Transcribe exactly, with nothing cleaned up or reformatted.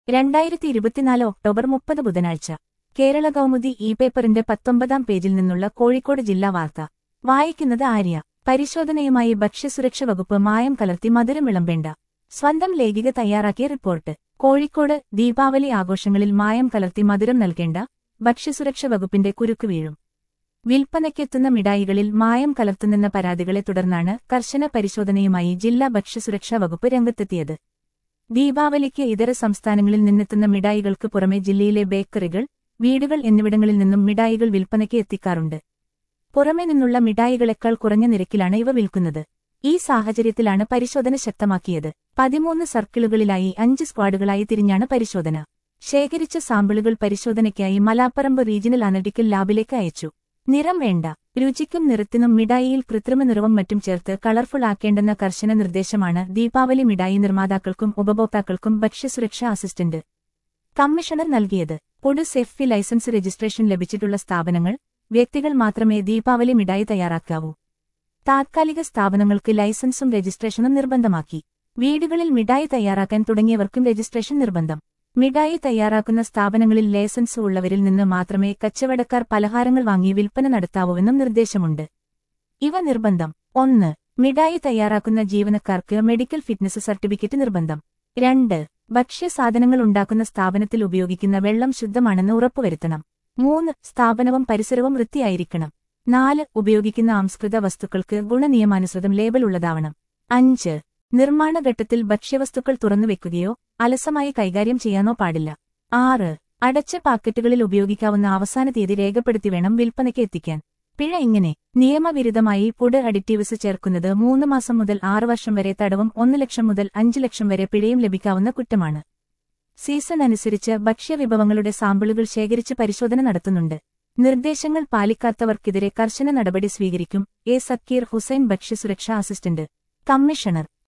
രണ്ടായിരത്തി ഇരുപത്തിനാല് ഒക്ടോബർ മുപ്പത് ബുധനാഴ്ച കേരള കൗമുദി ഇ പേപ്പറിന്റെ പത്തൊമ്പതാം പേജിൽ നിന്നുള്ള കോഴിക്കോട് ജില്ലാ വാർത്ത വായിക്കുന്നത് ആര്യ. പരിശോധനയുമായി ഭക്ഷ്യസുരക്ഷ വകുപ്പ് മായം കലർത്തി മധുരം വിളമ്പേണ്ട. സ്വന്തം ലേഖിക തയ്യാറാക്കിയ റിപ്പോർട്ട്. കോഴിക്കോട് ദീപാവലി ആഘോഷങ്ങളിൽ മായം കലർത്തി മധുരം നൽകേണ്ട ഭക്ഷ്യസുരക്ഷ വകുപ്പിന്റെ കുരുക്ക് വീഴും. വിൽപ്പനയ്ക്കെത്തുന്ന മിഠായികളിൽ മായം കലർത്തുന്നെന്ന പരാതികളെ തുടർന്നാണ് കർശന പരിശോധനയുമായി ജില്ലാ ഭക്ഷ്യസുരക്ഷാ വകുപ്പ് രംഗത്തെത്തിയത്. ദീപാവലിക്ക് ഇതര സംസ്ഥാനങ്ങളിൽ നിന്നെത്തുന്ന മിഠായികൾക്ക് പുറമെ ജില്ലയിലെ ബേക്കറികൾ, വീടുകൾ എന്നിവിടങ്ങളിൽ നിന്നും മിഠായികൾ വിൽപ്പനയ്ക്ക് എത്തിക്കാറുണ്ട്. പുറമെ നിന്നുള്ള മിഠായികളെക്കാൾ കുറഞ്ഞ നിരക്കിലാണ് ഇവ വിൽക്കുന്നത്. ഈ സാഹചര്യത്തിലാണ് പരിശോധന ശക്തമാക്കിയത്. പതിമൂന്ന് സർക്കിളുകളിലായി അഞ്ച് സ്ക്വാഡുകളായി തിരിഞ്ഞാണ് പരിശോധന. ശേഖരിച്ച സാമ്പിളുകൾ പരിശോധനയ്ക്കായി മലാപ്പറമ്പ് റീജിയണൽ അനലിറ്റിക്കൽ ലാബിലേക്ക് അയച്ചു. നിറം വേണ്ട. രുചിക്കും നിറത്തിനും മിഠായിയിൽ കൃത്രിമ നിറവും മറ്റും ചേർത്ത് കളർഫുൾ ആക്കേണ്ടെന്ന കർശന നിർദ്ദേശമാണ് ദീപാവലി മിഠായി നിർമ്മാതാക്കൾക്കും ഉപഭോക്താക്കൾക്കും ഭക്ഷ്യസുരക്ഷാ അസിസ്റ്റന്റ് കമ്മീഷണർ നൽകിയത്. പൊതു സെഫ്റ്റി ലൈസൻസ് രജിസ്ട്രേഷൻ ലഭിച്ചിട്ടുള്ള സ്ഥാപനങ്ങൾ, വ്യക്തികൾ മാത്രമേ ദീപാവലി മിഠായി തയ്യാറാക്കാവൂ. താത്കാലിക സ്ഥാപനങ്ങൾക്ക് ലൈസൻസും രജിസ്ട്രേഷനും നിർബന്ധമാക്കി. വീടുകളിൽ മിഠായി തയ്യാറാക്കാൻ തുടങ്ങിയവർക്കും രജിസ്ട്രേഷൻ നിർബന്ധം. മിഠായി തയ്യാറാക്കുന്ന സ്ഥാപനങ്ങളിൽ ലൈസൻസ് ഉള്ളവരിൽ നിന്ന് മാത്രമേ കച്ചവടക്കാർ പലഹാരങ്ങൾ വാങ്ങി വിൽപ്പന നടത്താവൂവെന്നും നിർദ്ദേശമുണ്ട്. ഇവ നിർബന്ധം: ഒന്ന്. മിഠായി തയ്യാറാക്കുന്ന ജീവനക്കാർക്ക് മെഡിക്കൽ ഫിറ്റ്നസ് സർട്ടിഫിക്കറ്റ് നിർബന്ധം. രണ്ട്. ഭക്ഷ്യസാധനങ്ങൾ ഉണ്ടാക്കുന്ന സ്ഥാപനത്തിൽ ഉപയോഗിക്കുന്ന വെള്ളം ശുദ്ധമാണെന്ന് ഉറപ്പുവരുത്തണം. മൂന്ന്. സ്ഥാപനവും പരിസരവും വൃത്തിയായിരിക്കണം. നാല്. ഉപയോഗിക്കുന്ന അംസ്കൃത വസ്തുക്കൾക്ക് ഗുണനിയമാനുസൃതം ലേബൽ ഉള്ളതാവണം. അഞ്ച്. നിർമ്മാണഘട്ടത്തിൽ ഭക്ഷ്യവസ്തുക്കൾ തുറന്നുവെക്കുകയോ അലസമായി കൈകാര്യം ചെയ്യാനോ പാടില്ല. ആറ്. അടച്ച പാക്കറ്റുകളിൽ ഉപയോഗിക്കാവുന്ന അവസാന തീയതി രേഖപ്പെടുത്തി വേണം വിൽപ്പനയ്ക്ക് എത്തിക്കാൻ. പിഴ ഇങ്ങനെ: നിയമവിരുദ്ധമായി ഫുഡ് അഡിറ്റീവ്സ് ചേർക്കുന്നത് മൂന്ന് മാസം മുതൽ ആറ് വർഷം വരെ തടവും ഒന്ന് ലക്ഷം മുതൽ അഞ്ച് ലക്ഷം വരെ പിഴയും ലഭിക്കാവുന്ന കുറ്റമാണ്. സീസൺ അനുസരിച്ച് ഭക്ഷ്യവിഭവങ്ങളുടെ സാമ്പിളുകൾ ശേഖരിച്ച് പരിശോധന നടത്തുന്നുണ്ട്. നിർദ്ദേശങ്ങൾ പാലിക്കാത്തവർക്കെതിരെ കർശന നടപടി സ്വീകരിക്കും. എ സക്കീർ ഹുസൈൻ, ഭക്ഷ്യസുരക്ഷാ അസിസ്റ്റന്റ് കമ്മീഷണർ.